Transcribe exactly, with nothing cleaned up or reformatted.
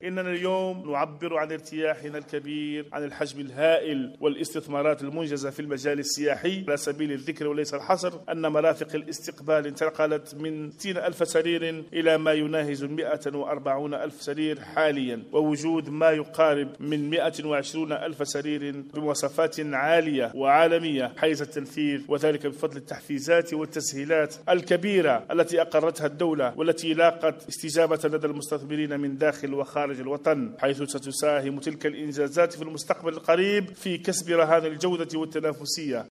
إننا اليوم نعبر عن ارتياحنا الكبير عن الحجم الهائل والاستثمارات المنجزة في المجال السياحي. على سبيل الذكر وليس الحصر أن مرافق الاستقبال انتقلت من ستين ألف سرير إلى ما يناهز مئة وأربعين ألف سرير حاليا، ووجود ما يقارب من مئة وعشرين ألف سرير بمواصفات عالية وعالمية حيز التنفيذ، وذلك بفضل التحفيزات والتسهيلات الكبيرة التي أقرتها الدولة والتي لاقت استجابة لدى المستثمرين من داخل وخارج الوطن، حيث ستساهم تلك الإنجازات في المستقبل القريب في كسب رهان الجودة والتنافسية.